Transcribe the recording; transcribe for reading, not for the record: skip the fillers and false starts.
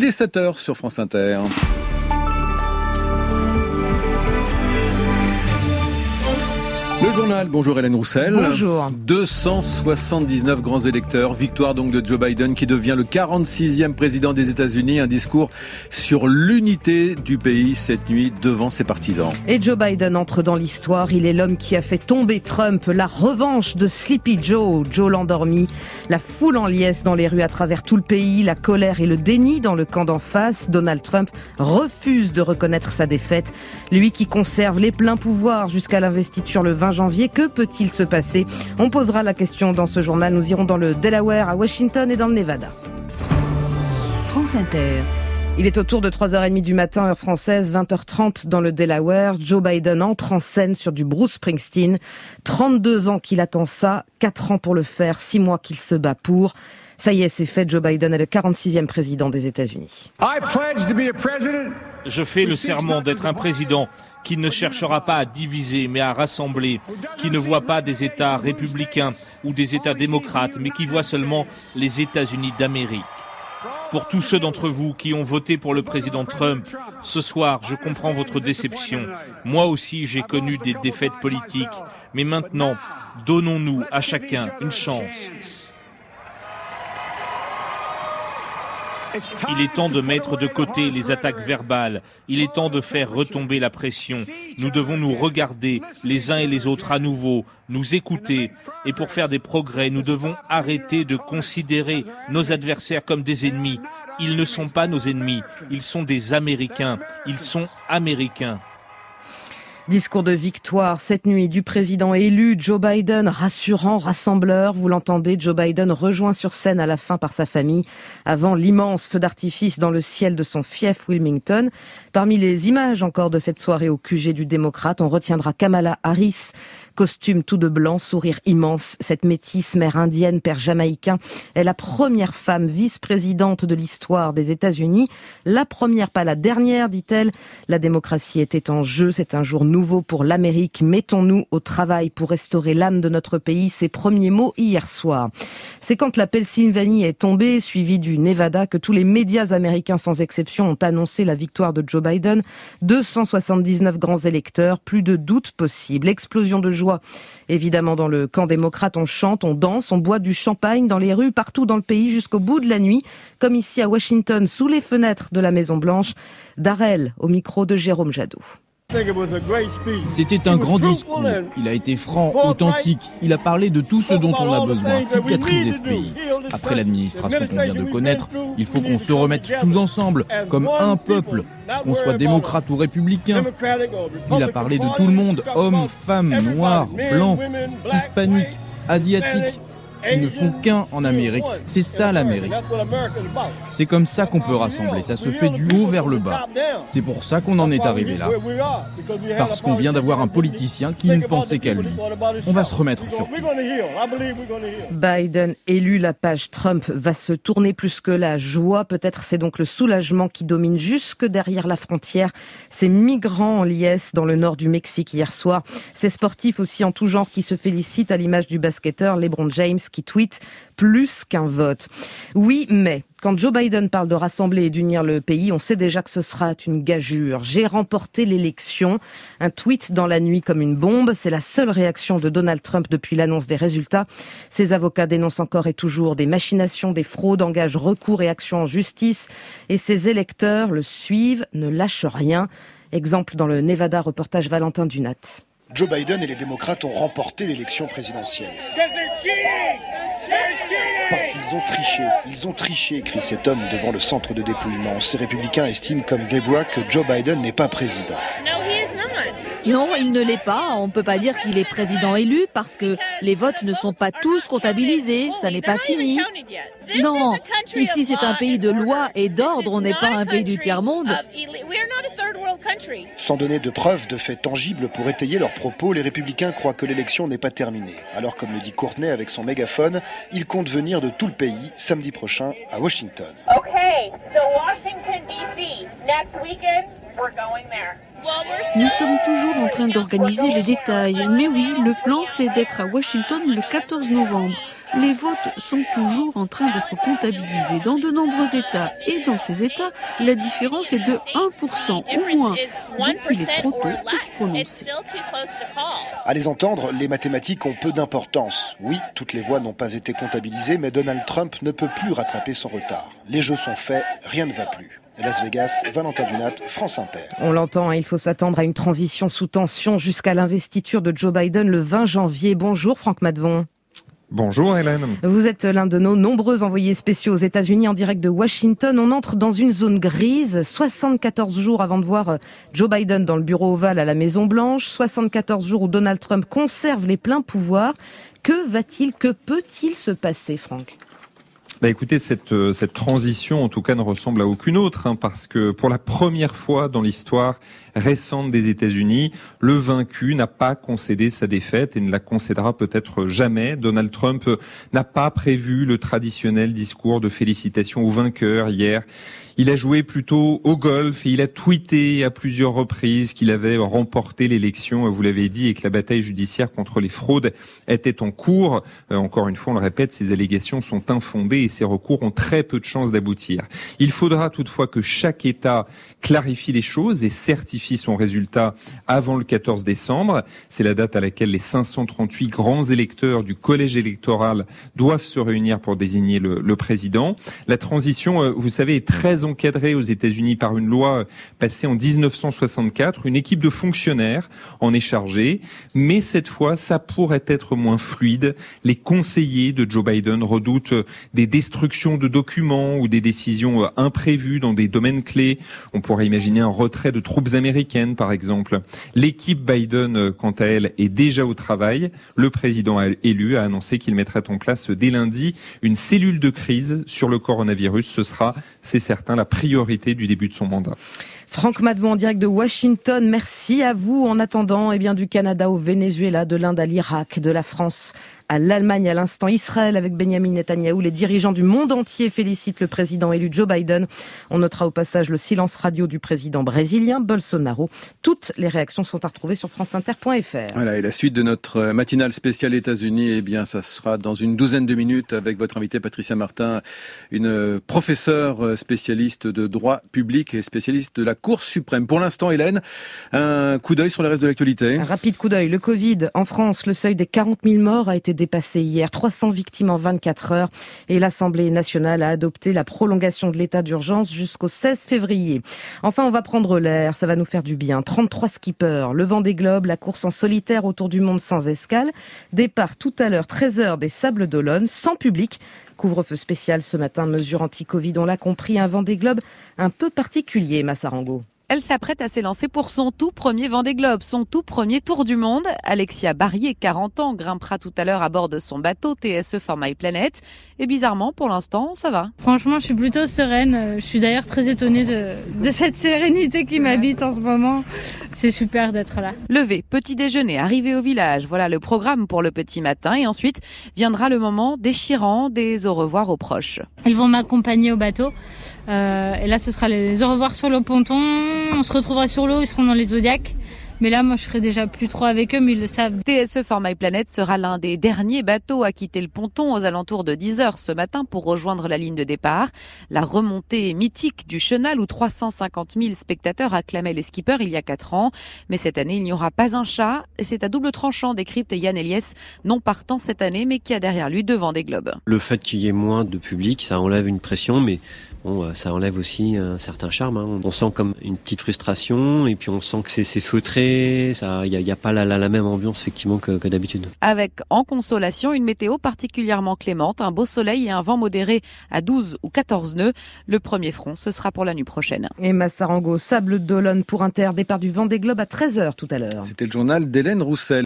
Il est 7h sur France Inter. Le journal, bonjour Hélène Roussel. Bonjour. 279 grands électeurs, victoire donc de Joe Biden qui devient le 46e président des États-Unis, un discours sur l'unité du pays cette nuit devant ses partisans. Et Joe Biden entre dans l'histoire, il est l'homme qui a fait tomber Trump, la revanche de Sleepy Joe, Joe l'endormi, la foule en liesse dans les rues à travers tout le pays, la colère et le déni dans le camp d'en face. Donald Trump refuse de reconnaître sa défaite, lui qui conserve les pleins pouvoirs jusqu'à l'investiture le 20 janvier. Que peut-il se passer ? On posera la question dans ce journal. Nous irons dans le Delaware, à Washington et dans le Nevada. France Inter. Il est autour de 3h30 du matin, heure française, 20h30 dans le Delaware. Joe Biden entre en scène sur du Bruce Springsteen. 32 ans qu'il attend ça, 4 ans pour le faire, 6 mois qu'il se bat pour. Ça y est, c'est fait, Joe Biden est le 46e président des États-Unis. Je fais le serment d'être un président qui ne cherchera pas à diviser, mais à rassembler, qui ne voit pas des États républicains ou des États démocrates, mais qui voit seulement les États-Unis d'Amérique. Pour tous ceux d'entre vous qui ont voté pour le président Trump, ce soir, je comprends votre déception. Moi aussi, j'ai connu des défaites politiques. Mais maintenant, donnons-nous à chacun une chance. Il est temps de mettre de côté les attaques verbales. Il est temps de faire retomber la pression. Nous devons nous regarder les uns et les autres à nouveau, nous écouter. Et pour faire des progrès, nous devons arrêter de considérer nos adversaires comme des ennemis. Ils ne sont pas nos ennemis. Ils sont des Américains. Ils sont américains. Discours de victoire cette nuit du président élu Joe Biden, rassurant, rassembleur. Vous l'entendez, Joe Biden rejoint sur scène à la fin par sa famille avant l'immense feu d'artifice dans le ciel de son fief Wilmington. Parmi les images encore de cette soirée au QG du démocrate, on retiendra Kamala Harris, costume tout de blanc, sourire immense. Cette métisse, mère indienne, père jamaïcain, est la première femme vice-présidente de l'histoire des États-Unis. La première, pas la dernière, dit-elle. La démocratie était en jeu. C'est un jour nouveau pour l'Amérique. Mettons-nous au travail pour restaurer l'âme de notre pays. Ses premiers mots hier soir. C'est quand la Pennsylvanie est tombée, suivie du Nevada, que tous les médias américains sans exception ont annoncé la victoire de Joe Biden. 279 grands électeurs, plus de doute possible. Explosion de joie. Évidemment, dans le camp démocrate, on chante, on danse, on boit du champagne dans les rues, partout dans le pays, jusqu'au bout de la nuit, comme ici à Washington, sous les fenêtres de la Maison-Blanche. Darrell, au micro de Jérôme Jadot. C'était un grand discours. Il a été franc, authentique. Il a parlé de tout ce dont on a besoin, cicatriser ce pays. Après l'administration qu'on vient de connaître, il faut qu'on se remette tous ensemble, comme un peuple, qu'on soit démocrate ou républicain. Il a parlé de tout le monde, hommes, femmes, noirs, blancs, hispaniques, asiatiques. Ils ne font qu'un en Amérique. C'est ça l'Amérique. C'est comme ça qu'on peut rassembler. Ça se fait du haut vers le bas. C'est pour ça qu'on en est arrivé là. Parce qu'on vient d'avoir un politicien qui ne pensait qu'à lui. On va se remettre sur pied. Biden élu, la page Trump va se tourner plus que la joie. Peut-être c'est donc le soulagement qui domine jusque derrière la frontière. Ces migrants en liesse dans le nord du Mexique hier soir. Ces sportifs aussi en tout genre qui se félicitent à l'image du basketteur LeBron James qui tweet « plus qu'un vote ». Oui, mais quand Joe Biden parle de rassembler et d'unir le pays, on sait déjà que ce sera une gageure. « J'ai remporté l'élection ». Un tweet dans la nuit comme une bombe. C'est la seule réaction de Donald Trump depuis l'annonce des résultats. Ses avocats dénoncent encore et toujours des machinations, des fraudes, engagent recours et actions en justice. Et ses électeurs le suivent, ne lâchent rien. Exemple dans le Nevada, reportage Valentin Dunat. Joe Biden et les démocrates ont remporté l'élection présidentielle. Parce qu'ils ont triché, crie cet homme devant le centre de dépouillement. Ces républicains estiment comme Deborah que Joe Biden n'est pas président. Non, il ne l'est pas. On ne peut pas dire qu'il est président élu parce que les votes ne sont pas tous comptabilisés. Ça n'est pas fini. Non, ici c'est un pays de loi et d'ordre. On n'est pas un pays du tiers-monde. Sans donner de preuves, de faits tangibles pour étayer leurs propos, les républicains croient que l'élection n'est pas terminée. Alors, comme le dit Courtney avec son mégaphone, ils comptent venir de tout le pays samedi prochain à Washington. Okay, so Washington DC, next weekend, we're going there. Nous sommes toujours en train d'organiser les détails. Mais oui, le plan c'est d'être à Washington le 14 novembre. les votes sont toujours en train d'être comptabilisés dans de nombreux États. Et dans ces États, la différence est de 1% ou moins. Donc il est trop tôt pour se prononcer. À les entendre, les mathématiques ont peu d'importance. Oui, toutes les voix n'ont pas été comptabilisées, mais Donald Trump ne peut plus rattraper son retard. Les jeux sont faits, rien ne va plus. Las Vegas, Valentin Dunat, France Inter. On l'entend, il faut s'attendre à une transition sous tension jusqu'à l'investiture de Joe Biden le 20 janvier. Bonjour Franck Madvon. Bonjour Hélène. Vous êtes l'un de nos nombreux envoyés spéciaux aux États-Unis en direct de Washington. On entre dans une zone grise, 74 jours avant de voir Joe Biden dans le bureau ovale à la Maison-Blanche, 74 jours où Donald Trump conserve les pleins pouvoirs. Que peut-il se passer, Franck ? Écoutez, cette transition, en tout cas, ne ressemble à aucune autre, parce que pour la première fois dans l'histoire récente des États-Unis, le vaincu n'a pas concédé sa défaite et ne la concédera peut-être jamais. Donald Trump n'a pas prévu le traditionnel discours de félicitations au vainqueur hier. Il a joué plutôt au golf et il a tweeté à plusieurs reprises qu'il avait remporté l'élection, vous l'avez dit, et que la bataille judiciaire contre les fraudes était en cours. Encore une fois, on le répète, ces allégations sont infondées et ces recours ont très peu de chances d'aboutir. Il faudra toutefois que chaque État clarifie les choses et certifie son résultat avant le 14 décembre. C'est la date à laquelle les 538 grands électeurs du collège électoral doivent se réunir pour désigner le président. La transition, vous savez, est très encadrée aux États-Unis par une loi passée en 1964. Une équipe de fonctionnaires en est chargée, mais cette fois, ça pourrait être moins fluide. Les conseillers de Joe Biden redoutent des destructions de documents ou des décisions imprévues dans des domaines clés. On pourrait imaginer un retrait de troupes américaines, par exemple. L'équipe Biden, quant à elle, est déjà au travail. Le président élu a annoncé qu'il mettrait en place dès lundi une cellule de crise sur le coronavirus. Ce sera, c'est certain, la priorité du début de son mandat. Franck Madvon en direct de Washington, merci à vous. En attendant, du Canada au Venezuela, de l'Inde à l'Irak, de la France à l'Allemagne, à l'instant Israël avec Benjamin Netanyahou. Les dirigeants du monde entier félicitent le président élu Joe Biden. On notera au passage le silence radio du président brésilien Bolsonaro. Toutes les réactions sont à retrouver sur franceinter.fr. Voilà, et la suite de notre matinale spéciale États-Unis, ça sera dans une douzaine de minutes avec votre invitée Patricia Martin, une professeure spécialiste de droit public et spécialiste de la Cour suprême. Pour l'instant, Hélène, un coup d'œil sur le reste de l'actualité. Un rapide coup d'œil. Le Covid, en France, le seuil des 40 000 morts a été dépassé hier. 300 victimes en 24 heures. Et l'Assemblée nationale a adopté la prolongation de l'état d'urgence jusqu'au 16 février. Enfin, on va prendre l'air. Ça va nous faire du bien. 33 skippers. Le Vendée Globe, la course en solitaire autour du monde sans escale. Départ tout à l'heure, 13h des Sables d'Olonne, sans public. Couvre-feu spécial ce matin, mesure anti-Covid. On l'a compris, un Vendée Globe un peu particulier, Massarango. Elle s'apprête à s'élancer pour son tout premier Vendée Globe, son tout premier tour du monde. Alexia Barrier, 40 ans, grimpera tout à l'heure à bord de son bateau TSE for My Planet. Et bizarrement, pour l'instant, ça va. Franchement, je suis plutôt sereine. Je suis d'ailleurs très étonnée de cette sérénité qui m'habite en ce moment. C'est super d'être là. Lever, petit déjeuner, arriver au village. Voilà le programme pour le petit matin. Et ensuite, viendra le moment déchirant des au revoir aux proches. Ils vont m'accompagner au bateau. Et là, ce sera les au revoir sur le ponton. On se retrouvera sur l'eau, ils seront dans les Zodiacs. Mais là, moi, je serai déjà plus trop avec eux, mais ils le savent. TSE for My Planet sera l'un des derniers bateaux à quitter le ponton aux alentours de 10h ce matin pour rejoindre la ligne de départ. La remontée mythique du Chenal où 350 000 spectateurs acclamaient les skippers il y a 4 ans. Mais cette année, il n'y aura pas un chat. Et c'est à double tranchant, décrypte Yann Eliès, non partant cette année, mais qui a derrière lui 2 Vendée Globe. Le fait qu'il y ait moins de public, ça enlève une pression, mais bon, ça enlève aussi un certain charme. On sent comme une petite frustration et puis on sent que c'est feutré. Il n'y a pas la même ambiance effectivement que d'habitude. Avec en consolation une météo particulièrement clémente, un beau soleil et un vent modéré à 12 ou 14 nœuds. Le premier front, ce sera pour la nuit prochaine. Et Massarango, Sables d'Olonne pour Inter, départ du Vendée Globe à 13h tout à l'heure. C'était le journal d'Hélène Roussel.